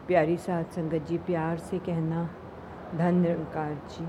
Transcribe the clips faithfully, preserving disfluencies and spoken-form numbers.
प्यारी साथ संगत जी, प्यार से कहना धन निरंकार जी।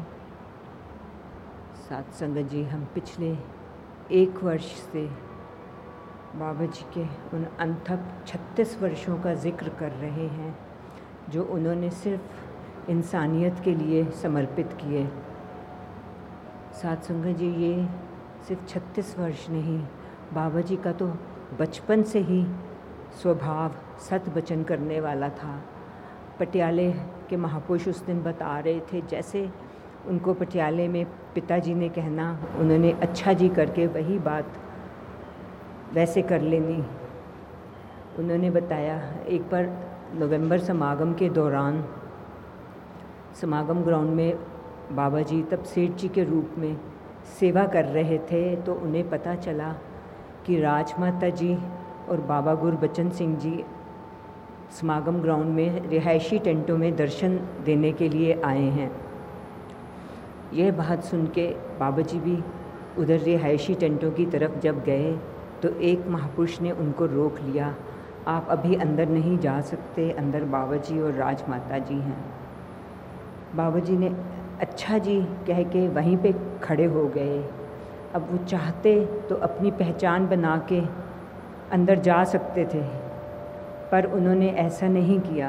साथ संगत जी, हम पिछले एक वर्ष से बाबा जी के उन अनथक छत्तीस वर्षों का जिक्र कर रहे हैं जो उन्होंने सिर्फ इंसानियत के लिए समर्पित किए। साथ संगत जी, ये सिर्फ छत्तीस वर्ष नहीं, बाबा जी का तो बचपन से ही स्वभाव सत वचन करने वाला था। पटियाले के महापुरुष उस दिन बता रहे थे, जैसे उनको पटियाले में पिताजी ने कहना, उन्होंने अच्छा जी करके वही बात वैसे कर लेनी। उन्होंने बताया, एक बार नवंबर समागम के दौरान समागम ग्राउंड में बाबा जी तब सेठ जी के रूप में सेवा कर रहे थे, तो उन्हें पता चला कि राजमाता जी और बाबा गुरबचन सिंह जी समागम ग्राउंड में रिहायशी टेंटों में दर्शन देने के लिए आए हैं। यह बात सुन के बाबा जी भी उधर रिहायशी टेंटों की तरफ जब गए तो एक महापुरुष ने उनको रोक लिया, आप अभी अंदर नहीं जा सकते, अंदर बाबा जी और राजमाता जी हैं। बाबा जी ने अच्छा जी कह के वहीं पे खड़े हो गए। अब वो चाहते तो अपनी पहचान बना के अंदर जा सकते थे, पर उन्होंने ऐसा नहीं किया।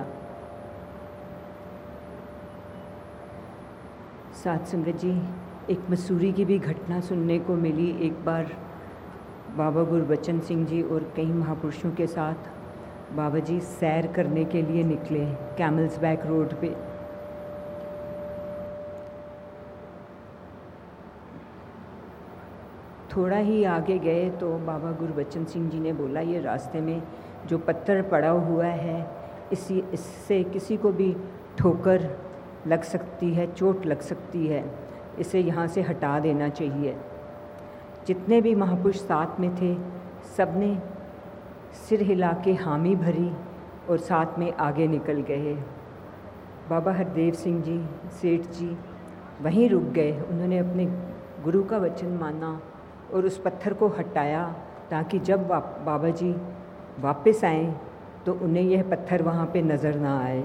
साथ संगत जी, एक मसूरी की भी घटना सुनने को मिली। एक बार बाबा गुरबचन सिंह जी और कई महापुरुषों के साथ बाबा जी सैर करने के लिए निकले कैमल्स बैक रोड पे। थोड़ा ही आगे गए तो बाबा गुरबचन सिंह जी ने बोला, ये रास्ते में जो पत्थर पड़ा हुआ है, इसी इससे किसी को भी ठोकर लग सकती है, चोट लग सकती है, इसे यहाँ से हटा देना चाहिए। जितने भी महापुरुष साथ में थे, सब ने सिर हिला के हामी भरी और साथ में आगे निकल गए। बाबा हरदेव सिंह जी, सेठ जी वहीं रुक गए। उन्होंने अपने गुरु का वचन माना और उस पत्थर को हटाया ताकि जब बाबा जी वापस आएं तो उन्हें यह पत्थर वहाँ पे नज़र ना आए।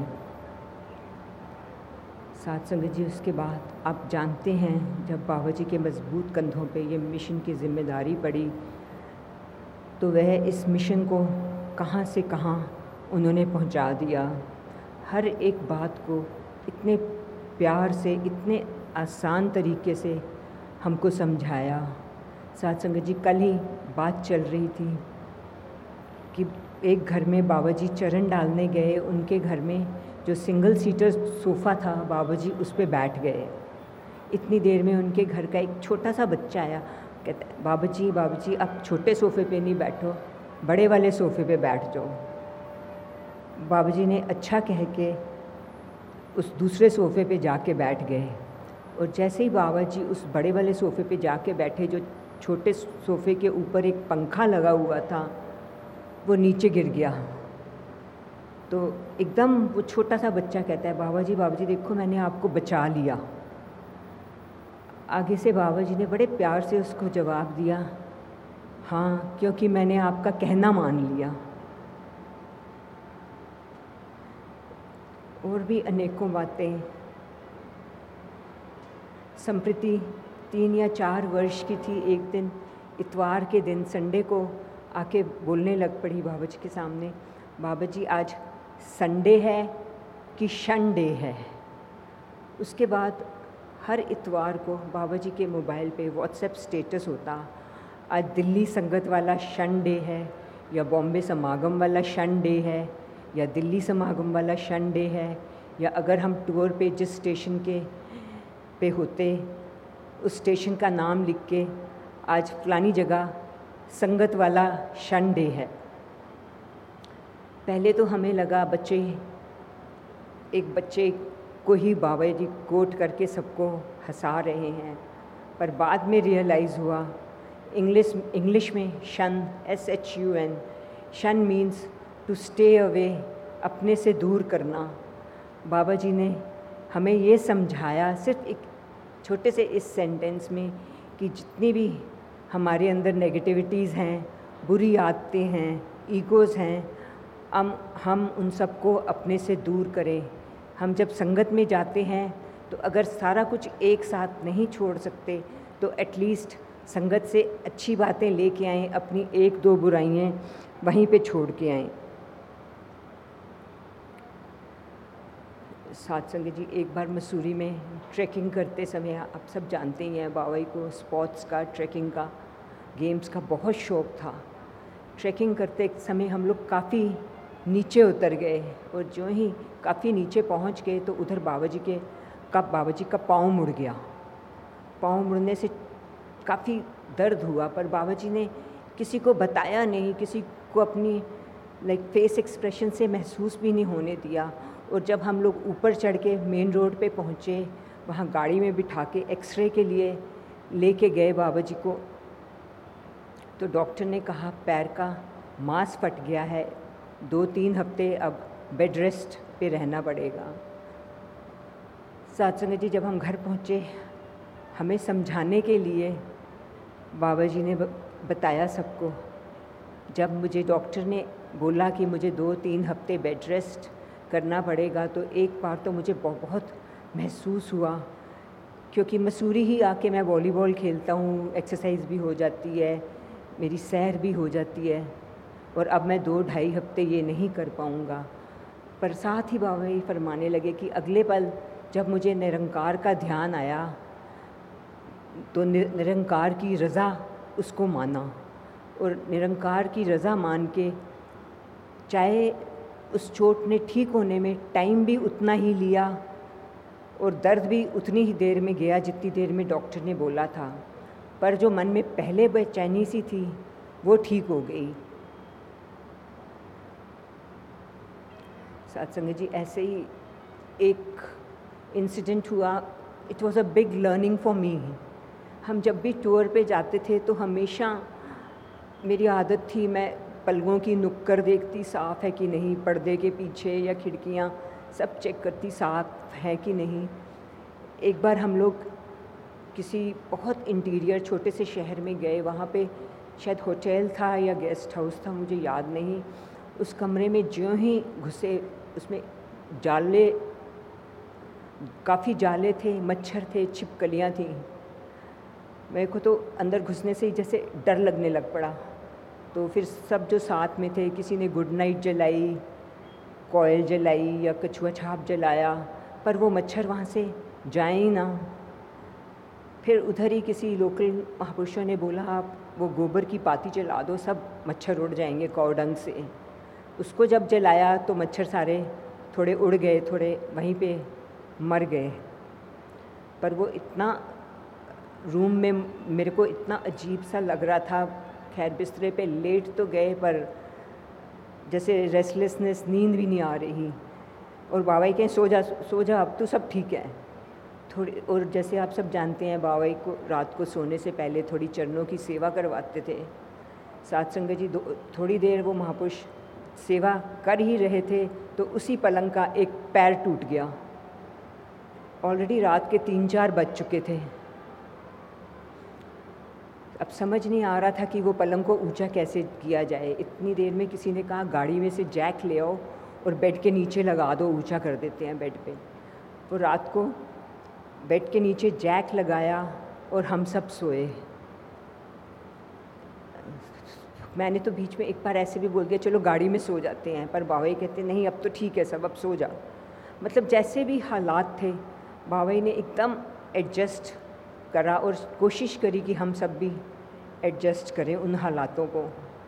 साथ संगत जी, उसके बाद आप जानते हैं, जब बाबा जी के मजबूत कंधों पे ये मिशन की जिम्मेदारी पड़ी तो वह इस मिशन को कहाँ से कहाँ उन्होंने पहुँचा दिया। हर एक बात को इतने प्यार से, इतने आसान तरीके से हमको समझाया। साथ संगत जी, कल ही बात चल रही थी कि एक घर में बाबा जी चरण डालने गए, उनके घर में जो सिंगल सीटर सोफ़ा था, बाबा जी उस पे बैठ गए। इतनी देर में उनके घर का एक छोटा सा बच्चा आया, कहता है, बाबा जी बाबा जी आप छोटे सोफ़े पे नहीं बैठो, बड़े वाले सोफ़े पे बैठ जाओ। बाबा जी ने अच्छा कह के उस दूसरे सोफ़े पे जाके बैठ गए और जैसे ही बाबा जी उस बड़े वाले सोफ़े पे जाके बैठे, जो छोटे सोफ़े के ऊपर एक पंखा लगा हुआ था वो नीचे गिर गया। तो एकदम वो छोटा सा बच्चा कहता है, बाबा जी बाबा जी देखो मैंने आपको बचा लिया। आगे से बाबा जी ने बड़े प्यार से उसको जवाब दिया, हाँ, क्योंकि मैंने आपका कहना मान लिया। और भी अनेकों बातें। संप्रति तीन या चार वर्ष की थी, एक दिन इतवार के दिन संडे को आके बोलने लग पड़ी बाबा जी के सामने, बाबा जी आज संडे है कि शनडे है। उसके बाद हर इतवार को बाबा जी के मोबाइल पे व्हाट्सएप स्टेटस होता, आज दिल्ली संगत वाला शनडे है या बॉम्बे समागम वाला शनडे है या दिल्ली समागम वाला शनडे है, या अगर हम टूर पे जिस स्टेशन के पे होते उस स्टेशन का नाम लिख के आज फलानी जगह संगत वाला शनडे है। पहले तो हमें लगा बच्चे, एक बच्चे को ही बाबा जी कोट करके सबको हंसा रहे हैं, पर बाद में रियलाइज़ हुआ इंग्लिश इंग्लिश में shun, S H U N, shun means to stay away, अपने से दूर करना। बाबा जी ने हमें ये समझाया सिर्फ एक छोटे से इस सेंटेंस में कि जितनी भी हमारे अंदर नेगेटिविटीज़ हैं, बुरी आदतें हैं, ईगोज़ हैं, हम हम उन सबको अपने से दूर करें। हम जब संगत में जाते हैं तो अगर सारा कुछ एक साथ नहीं छोड़ सकते तो एटलीस्ट संगत से अच्छी बातें लेके आएँ, अपनी एक दो बुराइयाँ वहीं पे छोड़ के आएँ। साथ संगत जी, एक बार मसूरी में ट्रैकिंग करते समय, आप सब जानते ही हैं बाबाई को स्पोर्ट्स का, ट्रैकिंग का, गेम्स का बहुत शौक़ था। ट्रैकिंग करते समय हम लोग काफ़ी नीचे उतर गए और जो ही काफ़ी नीचे पहुंच गए तो उधर बाबा जी के का बाबा जी का पाँव मुड़ गया। पाँव मुड़ने से काफ़ी दर्द हुआ, पर बाबा जी ने किसी को बताया नहीं, किसी को अपनी लाइक फेस एक्सप्रेशन से महसूस भी नहीं होने दिया। और जब हम लोग ऊपर चढ़ के मेन रोड पे पहुँचे, वहाँ गाड़ी में बिठा के एक्सरे के लिए लेके गए बाबा जी को, तो डॉक्टर ने कहा पैर का मांस फट गया है, दो तीन हफ्ते अब बेड रेस्ट पे रहना पड़ेगा। साथ संगत जी, जब हम घर पहुँचे, हमें समझाने के लिए बाबा जी ने बताया सबको। जब मुझे डॉक्टर ने बोला कि मुझे दो तीन हफ्ते बेड रेस्ट करना पड़ेगा, तो एक बार तो मुझे बहुत महसूस हुआ, क्योंकि मसूरी ही आके मैं वॉलीबॉल खेलता हूँ, एक्सरसाइज भी हो जाती है, मेरी सैर भी हो जाती है, और अब मैं दो ढाई हफ्ते ये नहीं कर पाऊँगा। पर साथ ही बाबा जी फरमाने लगे कि अगले पल जब मुझे निरंकार का ध्यान आया तो निरंकार की रज़ा उसको माना, और निरंकार की रज़ा मान के चाहे उस चोट ने ठीक होने में टाइम भी उतना ही लिया और दर्द भी उतनी ही देर में गया जितनी देर में डॉक्टर ने बोला था, पर जो मन में पहले बेचैनी सी थी वो ठीक हो गई। साथ संगत जी, ऐसे ही एक इंसिडेंट हुआ। It was a big learning for me. हम जब भी टूर पे जाते थे तो हमेशा मेरी आदत थी, मैं पलकों की नुक्कड़ देखती साफ़ है कि नहीं, पर्दे के पीछे या खिड़कियाँ सब चेक करती साफ़ है कि नहीं। एक बार हम लोग किसी बहुत इंटीरियर छोटे से शहर में गए, वहाँ पे शायद होटल था या गेस्ट हाउस था, मुझे याद नहीं। उस कमरे में ज्यों ही घुसे, उसमें जाले, काफ़ी जाले थे, मच्छर थे, छिपकलियाँ थीं। मेरे को तो अंदर घुसने से ही जैसे डर लगने लग पड़ा। तो फिर सब जो साथ में थे, किसी ने गुड नाइट जलाई, कॉयल जलाई या कछुआ छाप जलाया, पर वो मच्छर वहाँ से जाए ही ना। फिर उधर ही किसी लोकल महापुरुषों ने बोला, आप वो गोबर की पाती जला दो, सब मच्छर उड़ जाएंगे कौडंग से। उसको जब जलाया तो मच्छर सारे थोड़े उड़ गए, थोड़े वहीं पे मर गए। पर वो इतना रूम में मेरे को इतना अजीब सा लग रहा था। खैर बिस्तरे पे लेट तो गए, पर जैसे रेस्टलेसनेस, नींद भी नहीं आ रही। और बाबा जी कहें सो जा सो जा, अब तो सब ठीक है थोड़ी। और जैसे आप सब जानते हैं, बाबा जी को रात को सोने से पहले थोड़ी चरणों की सेवा करवाते थे। साथ संगत जी, दो थोड़ी देर वो महापुरुष सेवा कर ही रहे थे तो उसी पलंग का एक पैर टूट गया। ऑलरेडी रात के तीन चार बज चुके थे। अब समझ नहीं आ रहा था कि वो पलंग को ऊंचा कैसे किया जाए। इतनी देर में किसी ने कहा गाड़ी में से जैक ले आओ और बेड के नीचे लगा दो, ऊंचा कर देते हैं बेड पे। तो रात को बेड के नीचे जैक लगाया और हम सब सोए। मैंने तो बीच में एक बार ऐसे भी बोल दिया चलो गाड़ी में सो जाते हैं, पर बाबा जी कहते नहीं अब तो ठीक है सब, अब सो जा। मतलब जैसे भी हालात थे, बाबा जी ने एकदम एडजस्ट करा और कोशिश करी कि हम सब भी एडजस्ट करें उन हालातों को।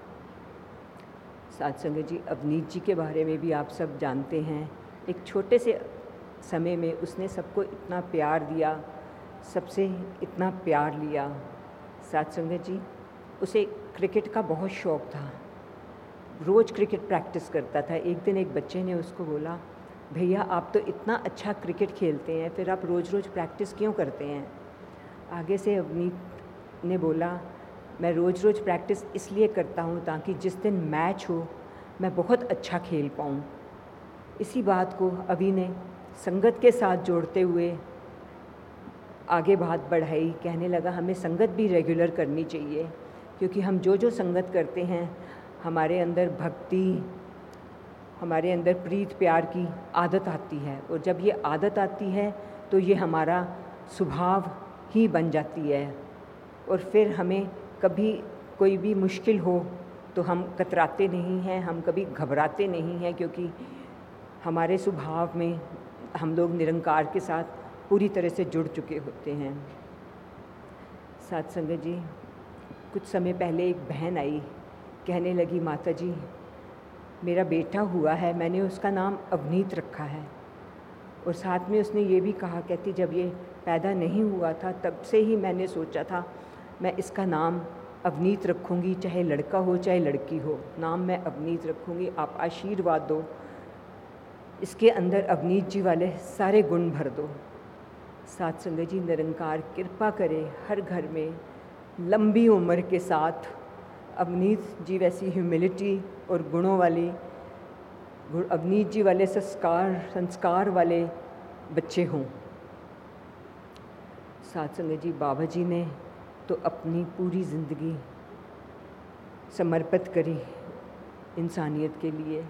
साथ संगत जी, अवनीत जी के बारे में भी आप सब जानते हैं। एक छोटे से समय में उसने सबको इतना प्यार दिया, सबसे इतना प्यार लिया। साथ संगत जी, उसे क्रिकेट का बहुत शौक़ था, रोज़ क्रिकेट प्रैक्टिस करता था। एक दिन एक बच्चे ने उसको बोला, भैया आप तो इतना अच्छा क्रिकेट खेलते हैं, फिर आप रोज़ रोज़ प्रैक्टिस क्यों करते हैं? आगे से अवनीत ने बोला, मैं रोज़ रोज़ प्रैक्टिस इसलिए करता हूँ ताकि जिस दिन मैच हो मैं बहुत अच्छा खेल पाऊँ। इसी बात को अभी ने संगत के साथ जोड़ते हुए आगे बात बढ़ाई। कहने लगा हमें संगत भी रेगुलर करनी चाहिए, क्योंकि हम जो जो संगत करते हैं हमारे अंदर भक्ति, हमारे अंदर प्रीत प्यार की आदत आती है, और जब ये आदत आती है तो ये हमारा स्वभाव ही बन जाती है। और फिर हमें कभी कोई भी मुश्किल हो तो हम कतराते नहीं हैं, हम कभी घबराते नहीं हैं, क्योंकि हमारे स्वभाव में हम लोग निरंकार के साथ पूरी तरह से जुड़ चुके होते हैं। साथ संगत जी, कुछ समय पहले एक बहन आई, कहने लगी, माता जी मेरा बेटा हुआ है, मैंने उसका नाम अवनीत रखा है। और साथ में उसने ये भी कहा, कहती जब ये पैदा नहीं हुआ था तब से ही मैंने सोचा था मैं इसका नाम अवनीत रखूँगी, चाहे लड़का हो चाहे लड़की हो, नाम मैं अवनीत रखूँगी, आप आशीर्वाद दो, इसके अंदर अवनीत जी वाले सारे गुण भर दो। साथ संगत जी, निरंकार कृपा करे हर घर में लंबी उम्र के साथ अवनीत जी वैसी ह्यूमिलिटी और गुणों वाली, अवनीत जी वाले संस्कार संस्कार वाले बच्चे हों। साथ संगत जी, बाबा जी ने तो अपनी पूरी ज़िंदगी समर्पित करी इंसानियत के लिए।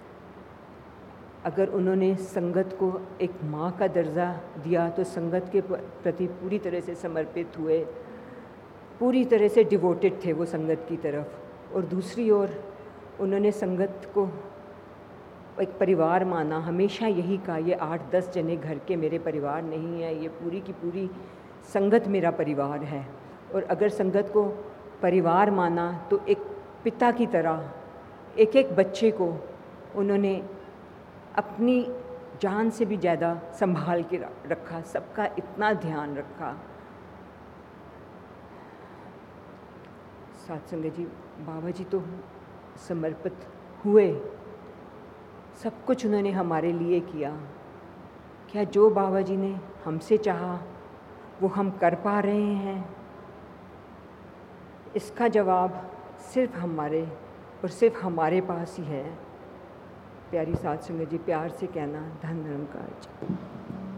अगर उन्होंने संगत को एक माँ का दर्जा दिया तो संगत के प्रति पूरी तरह से समर्पित हुए, पूरी तरह से डिवोटेड थे वो संगत की तरफ। और दूसरी ओर उन्होंने संगत को एक परिवार माना, हमेशा यही कहा, ये आठ दस जने घर के मेरे परिवार नहीं है, ये पूरी की पूरी संगत मेरा परिवार है। और अगर संगत को परिवार माना तो एक पिता की तरह एक एक बच्चे को उन्होंने अपनी जान से भी ज़्यादा संभाल के रखा, सबका इतना ध्यान रखा। साथ संगत जी, बाबा जी तो समर्पित हुए, सब कुछ उन्होंने हमारे लिए किया। क्या जो बाबा जी ने हमसे चाहा वो हम कर पा रहे हैं? इसका जवाब सिर्फ हमारे और सिर्फ हमारे पास ही है। प्यारी साथ संगत जी, प्यार से कहना, धन निरंकार जी।